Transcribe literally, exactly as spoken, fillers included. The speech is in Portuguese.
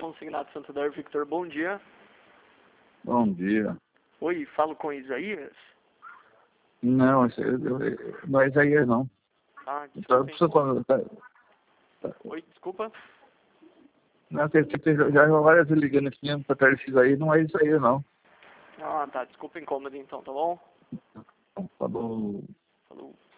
Consignado Santander, Victor, bom dia. Bom dia. Oi, falo com Isaías? Não, esse- eu- eu- não é Isaías, não. Ah, Tá, desculpa. só falando, tá, tá. Oi, desculpa. Não, tem, tem, tem, já várias vezes ligando aqui mesmo pra trás desse aí, não é Isaías, não. Ah, tá, desculpa o incômodo então, tá bom? Tá bom. Falou.